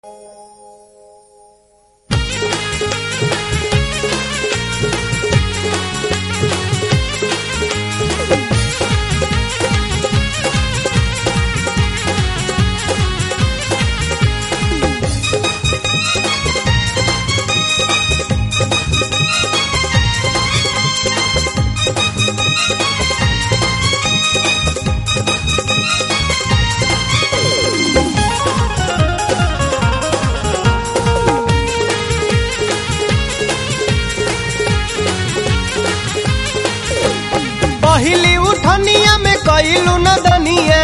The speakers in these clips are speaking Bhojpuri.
पहिली उठनिया में कइलू न दनिया,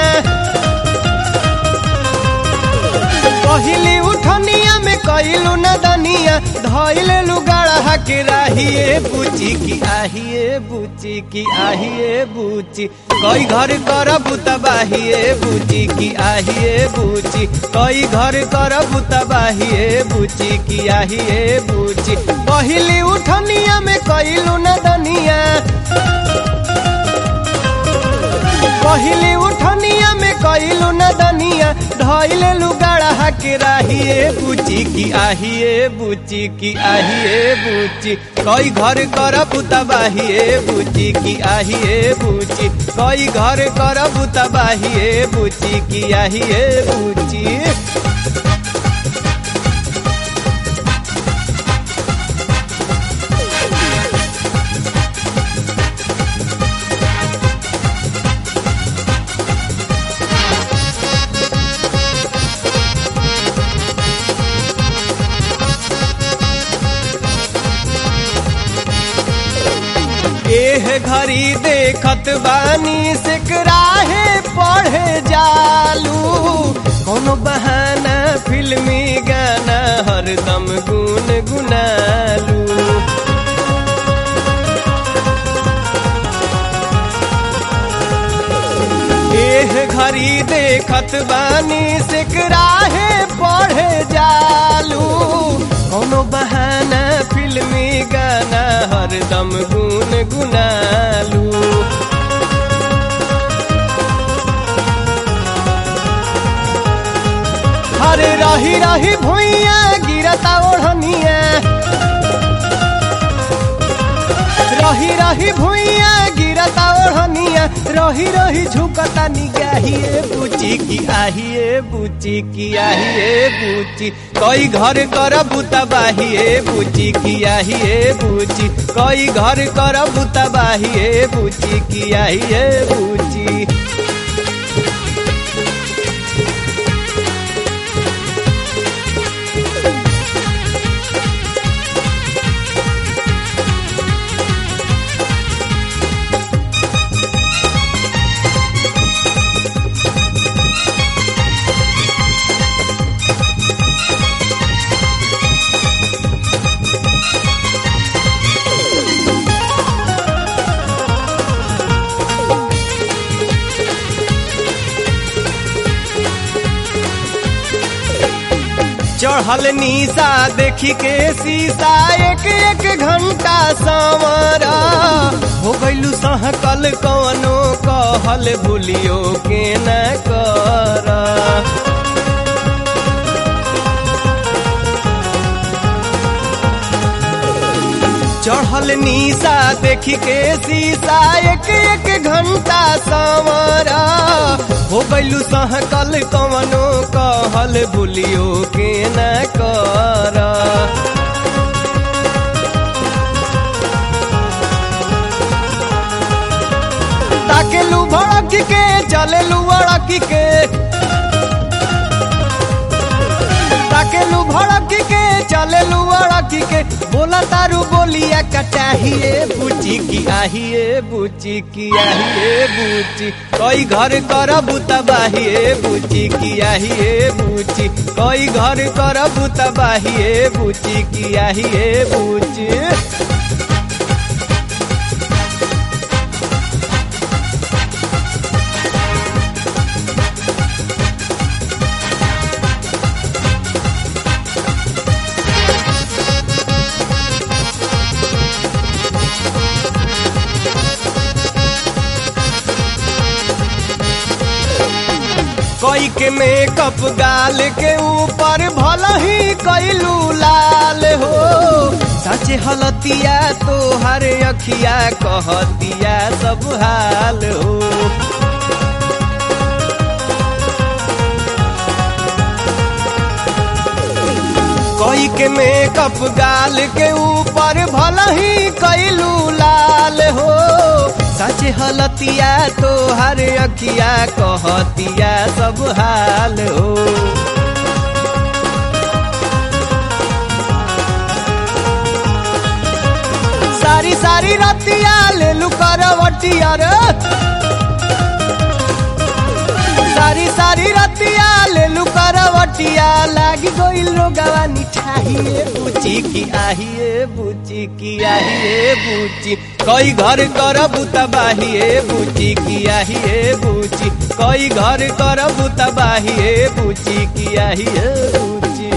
पहिली उठनिया में कइलू न दनिया, धइले लुगाड़ा के राहिए बुची की आहिए बुची की आहिए बुची, कई घर करब तबाहिए बुची की आहिए बुची, कई घर करब तबाहिए बुची की आहिए बुची। पहिली उठनिया में कइलू न दनिया, पहिली उठनिया में कइलू न दनिया, धइले लुगाड़ा के राहिए बुची की आहिए बुची की आहिए बुची, कई घर करब तबाहिए बुची की आहिए बुची, कई घर करब तबाहिए बुची की आहिए बुची। एह घड़ी देखत बानी सिकराहे पढ़े जालू, कोनो बहाना फिल्मी गाना हरदम गुन गुनालू। एह घड़ी देखत बानी सिकराहे पढ़े जालू, कोनो बहाना फिल्मी गाना हरदम गुन गुनालू। हरे रही रही भुइया गिरता ओढ़निया, रही रही भुइया गिरता ओढ़निया, रही रही झुकता निगाहिए बुची की आहिए बुची की आहिए बुची, कई घर करब तबाहिए बुची की आहिए बुची, कई घर करब तबाहिए बुची की आहिए बुची। चढ़ल निशा देखी के शीशा एक एक घंटा संवरा, हो गइलू सहकल कवनो कहल भूलियो के न करा। चढ़ल निशा देखी के शीशा एक एक घंटा संवरा, हो गइलू सहकल कवनो कहल भूलियो के न करा। ताकेलू भड़क के चलेलू अड़क के, ताकेलू भड़क के चलेलू अड़क के, बोला तारू बोलिया कटाहिए बुची की आहिए बुची की आहिए बुची, कई घर करब तबाहिए बुची की आहिए बुची, कई घर करब तबाहिए बुची की आहिए बुची। कई कोई के मेकअप गाल के ऊपर भला ही कैलू लाल हो सचे हलतिया तोहर अखिया कहतिया सब हाल हो कोई के मेकअप गाल के ऊपर भला ही कैलू लाल हो सच हलतिया तोहर अखिया कहतिया सब हाल हो सारी सारी रतिया ले लू करवटिया रे सारी रतिया ले लू करवटिया लागी गोइल रोगवा निठाहिए बुची की आहिए बुची की आहिए बुची कोई घर करबू तबाहिए बुची की आहिए बुची कोई घर करबू तबाहिए बुची की आहिए बुची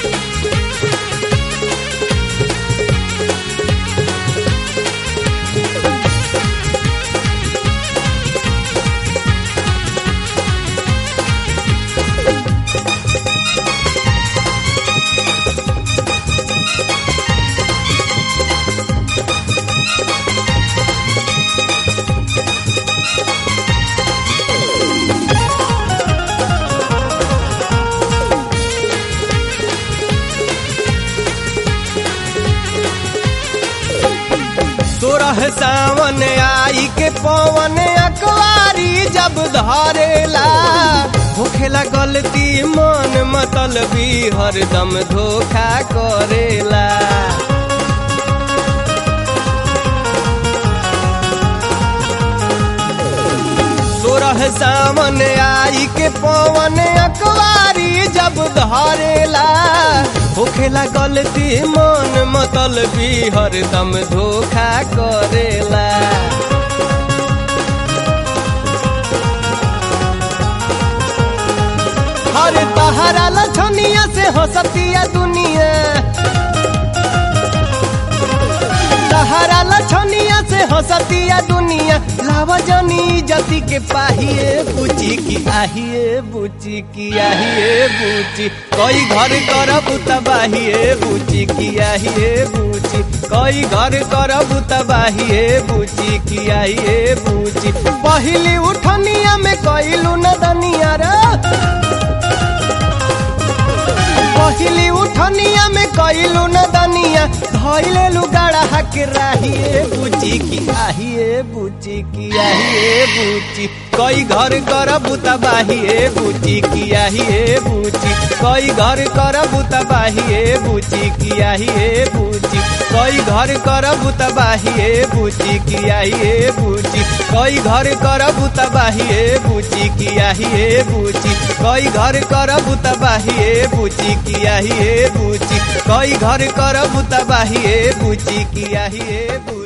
तोरह सावन आई के पवन अकवारी जब धरेला होखेला गलती मन मतलबी हरदम धोखा करेला तोरह सावन आई के पवन अकवारी जब धरेला होखेला गलती मन मतलबी हरदम धोखा करेला हर तहरा लछनिया से हंसतिया दुनिया तहरा लछनिया से हंसतिया दुनिया लावजनी जति के पाहिए बुची की आहिए बुची की आहिए बुची कोई घर करबू तबाहिए बुची की आहिए बुची कोई घर करबू तबाहिए बुची की आहिए बुची पहली उठनिया में कैलू नदनिया रे पहली उठनिया में कैलू नदनिया धैले लुगाड़ा हक राहिए बुची की आहिए बुची की आहिए बुची कोई घर करबू तबाहिए बुची की आहिए बुची कोई घर करबू तबाहिए बुची की आहिए बुची कोई घर करबू तबाहिए बुची की आहिए बुची कोई घर करबू तबाहिए बुची की आहिए बुची कोई घर करबू तबाहिए बुची की आहिए बुची कोई घर करबू तबाहिए बुची की आहिए बुची